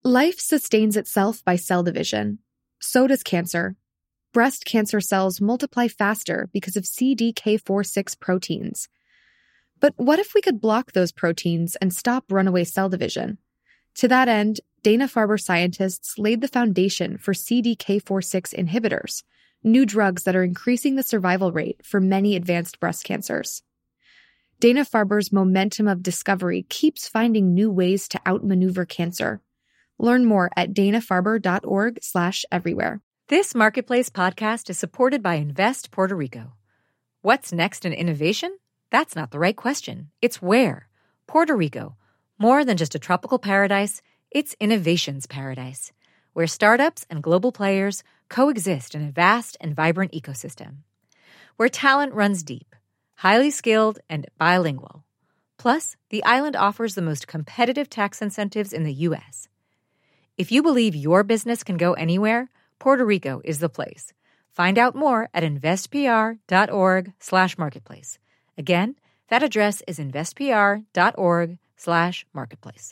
Life sustains itself by cell division. So does cancer. Breast cancer cells multiply faster because of CDK4/6 proteins. But what if we could block those proteins and stop runaway cell division? To that end, Dana-Farber scientists laid the foundation for CDK4/6 inhibitors, new drugs that are increasing the survival rate for many advanced breast cancers. Dana-Farber's momentum of discovery keeps finding new ways to outmaneuver cancer. Learn more at danafarber.org/everywhere. This Marketplace podcast is supported by Invest Puerto Rico. What's next in innovation? That's not the right question. It's where. Puerto Rico. More than just a tropical paradise, it's innovation's paradise, where startups and global players coexist in a vast and vibrant ecosystem. Where talent runs deep, highly skilled, and bilingual. Plus, the island offers the most competitive tax incentives in the U.S. If you believe your business can go anywhere, Puerto Rico is the place. Find out more at investpr.org/marketplace. Again, that address is investpr.org/marketplace.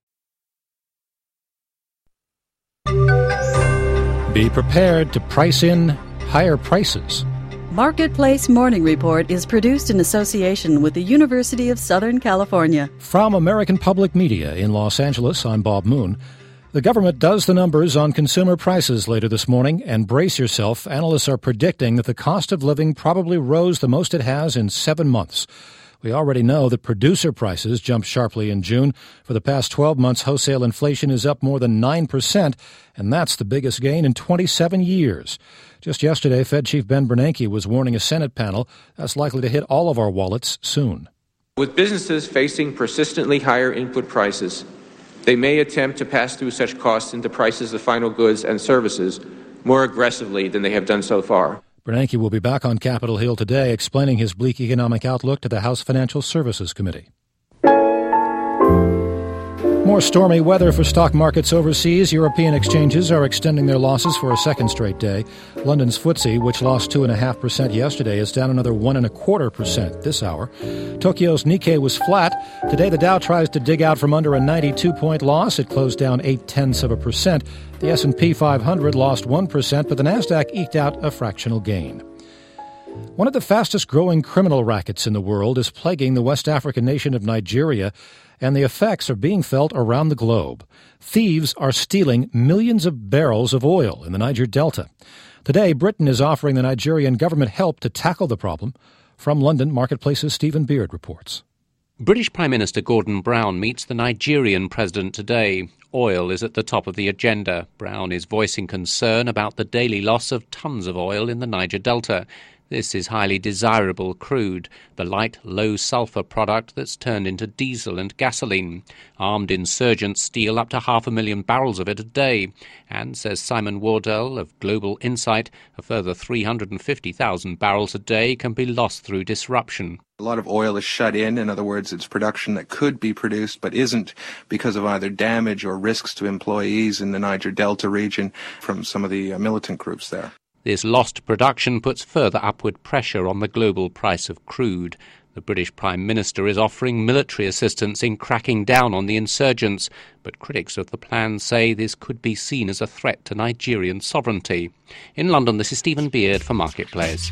Be prepared to price in higher prices. Marketplace Morning Report is produced in association with the University of Southern California. From American Public Media in Los Angeles, I'm Bob Moon. The government does the numbers on consumer prices later this morning, and brace yourself, analysts are predicting that the cost of living probably rose the most it has in 7 months. We already know that producer prices jumped sharply in June. For the past 12 months, wholesale inflation is up more than 9%, and that's the biggest gain in 27 years. Just yesterday, Fed Chief Ben Bernanke was warning a Senate panel that's likely to hit all of our wallets soon. With businesses facing persistently higher input prices, they may attempt to pass through such costs into prices of final goods and services more aggressively than they have done so far. Bernanke will be back on Capitol Hill today explaining his bleak economic outlook to the House Financial Services Committee. More stormy weather for stock markets overseas. European exchanges are extending their losses for a second straight day. London's FTSE, which lost 2.5% yesterday, is down another 1.25% this hour. Tokyo's Nikkei was flat. Today, the Dow tries to dig out from under a 92-point loss. It closed down 0.8%. The S&P 500 lost 1%, but the Nasdaq eked out a fractional gain. One of the fastest-growing criminal rackets in the world is plaguing the West African nation of Nigeria, and the effects are being felt around the globe. Thieves are stealing millions of barrels of oil in the Niger Delta. Today, Britain is offering the Nigerian government help to tackle the problem. From London, Marketplace's Stephen Beard reports. British Prime Minister Gordon Brown meets the Nigerian president today. Oil is at the top of the agenda. Brown is voicing concern about the daily loss of tons of oil in the Niger Delta. This is highly desirable crude, the light, low-sulfur product that's turned into diesel and gasoline. Armed insurgents steal up to 500,000 barrels of it a day. And, says Simon Wardell of Global Insight, a further 350,000 barrels a day can be lost through disruption. A lot of oil is shut in other words, it's production that could be produced but isn't because of either damage or risks to employees in the Niger Delta region from some of the militant groups there. This lost production puts further upward pressure on the global price of crude. The British Prime Minister is offering military assistance in cracking down on the insurgents, but critics of the plan say this could be seen as a threat to Nigerian sovereignty. In London, this is Stephen Beard for Marketplace.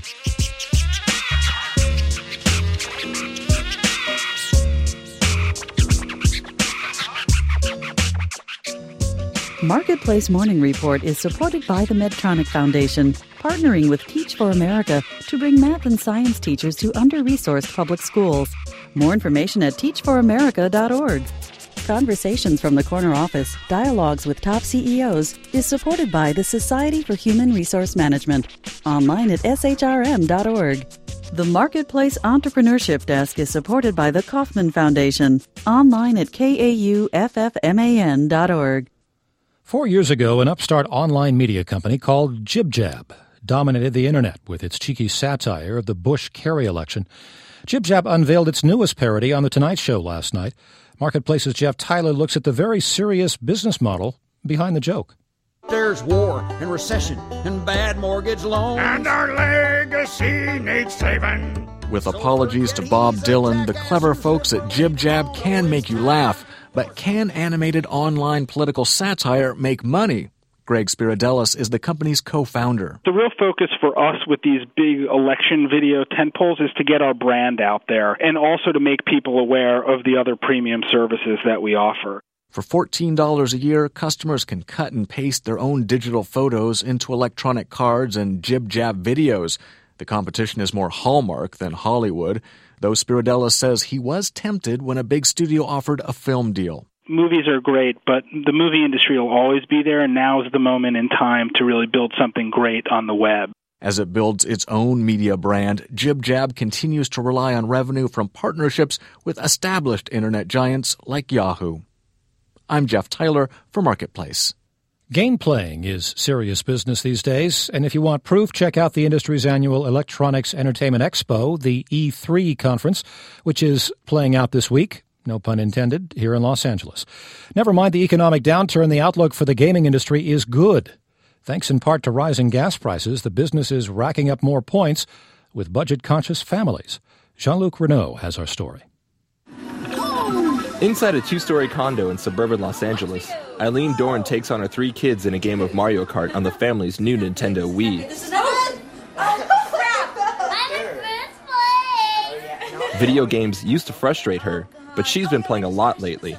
Marketplace Morning Report is supported by the Medtronic Foundation, partnering with Teach for America to bring math and science teachers to under-resourced public schools. More information at teachforamerica.org. Conversations from the Corner Office, Dialogues with Top CEOs is supported by the Society for Human Resource Management, online at shrm.org. The Marketplace Entrepreneurship Desk is supported by the Kauffman Foundation, online at kauffman.org. 4 years ago, an upstart online media company called JibJab dominated the internet with its cheeky satire of the Bush-Kerry election. JibJab unveiled its newest parody on The Tonight Show last night. Marketplace's Jeff Tyler looks at the very serious business model behind the joke. There's war and recession and bad mortgage loans. And our legacy needs saving. With apologies to Bob Dylan, the clever folks at JibJab can make you laugh. But can animated online political satire make money? Greg Spiridelis is the company's co-founder. The real focus for us with these big election video tentpoles is to get our brand out there and also to make people aware of the other premium services that we offer. For $14 a year, customers can cut and paste their own digital photos into electronic cards and jib-jab videos. The competition is more Hallmark than Hollywood, though Spiridelis says he was tempted when a big studio offered a film deal. Movies are great, but the movie industry will always be there, and now is the moment in time to really build something great on the web. As it builds its own media brand, JibJab continues to rely on revenue from partnerships with established internet giants like Yahoo. I'm Jeff Tyler for Marketplace. Game playing is serious business these days, and if you want proof, check out the industry's annual Electronics Entertainment Expo, the E3 conference, which is playing out this week. No pun intended, here in Los Angeles. Never mind the economic downturn, the outlook for the gaming industry is good. Thanks in part to rising gas prices, the business is racking up more points with budget-conscious families. Jean-Luc Renaud has our story. Inside a two-story condo in suburban Los Angeles, Eileen Dorn takes on her 3 kids in a game of Mario Kart on the family's new Nintendo Wii. Video games used to frustrate her, but she's been playing a lot lately.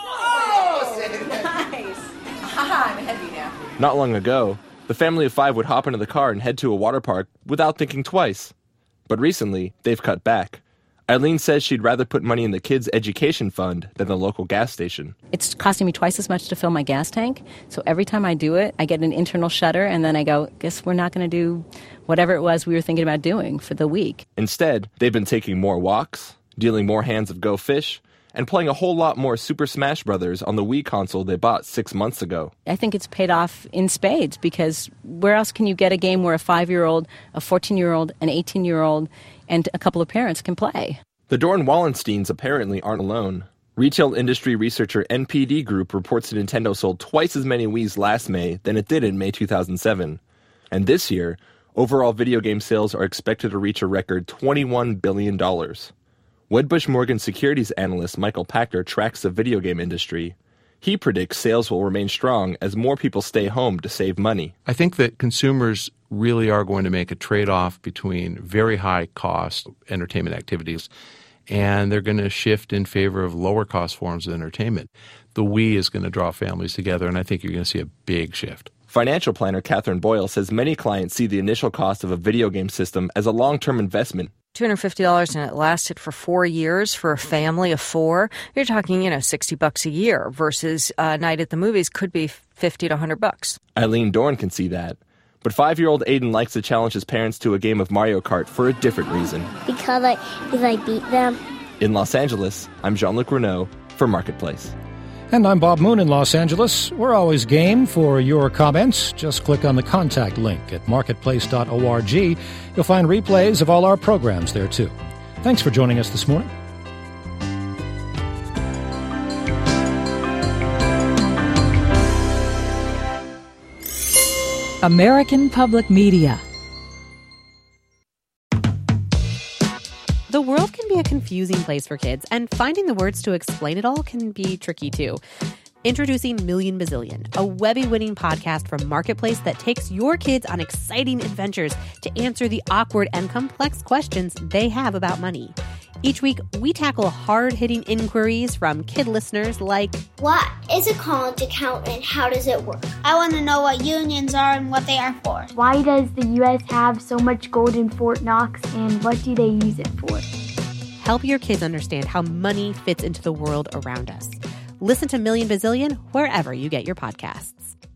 Not long ago, the family of 5 would hop into the car and head to a water park without thinking twice. But recently, they've cut back. Eileen says she'd rather put money in the kids' education fund than the local gas station. It's costing me twice as much to fill my gas tank, so every time I do it, I get an internal shudder, and then I go, guess we're not going to do whatever it was we were thinking about doing for the week. Instead, they've been taking more walks, dealing more hands of Go Fish, and playing a whole lot more Super Smash Bros. On the Wii console they bought 6 months ago. I think it's paid off in spades, because where else can you get a game where a 5-year-old, a 14-year-old, an 18-year-old, and a couple of parents can play? The Dorn Wallensteins apparently aren't alone. Retail industry researcher NPD Group reports that Nintendo sold twice as many Wiis last May than it did in May 2007. And this year, overall video game sales are expected to reach a record $21 billion. Wedbush Morgan securities analyst Michael Pachter tracks the video game industry. He predicts sales will remain strong as more people stay home to save money. I think that consumers really are going to make a trade-off between very high-cost entertainment activities, and they're going to shift in favor of lower-cost forms of entertainment. The Wii is going to draw families together, and I think you're going to see a big shift. Financial planner Catherine Boyle says many clients see the initial cost of a video game system as a long-term investment. $250 and it lasted for 4 years for a family of 4. You're talking, $60 a year versus a night at the movies could be $50 to $100. Eileen Dorn can see that. But 5-year-old Aiden likes to challenge his parents to a game of Mario Kart for a different reason. Because I beat them. In Los Angeles, I'm Jean-Luc Renaud for Marketplace. And I'm Bob Moon in Los Angeles. We're always game for your comments. Just click on the contact link at marketplace.org. You'll find replays of all our programs there, too. Thanks for joining us this morning. American Public Media. The world can be a confusing place for kids, and finding the words to explain it all can be tricky too. Introducing Million Bazillion, a Webby-winning podcast from Marketplace that takes your kids on exciting adventures to answer the awkward and complex questions they have about money. Each week, we tackle hard-hitting inquiries from kid listeners like, what is a college account and how does it work? I want to know what unions are and what they are for. Why does the U.S. have so much gold in Fort Knox and what do they use it for? Help your kids understand how money fits into the world around us. Listen to Million Bazillion wherever you get your podcasts.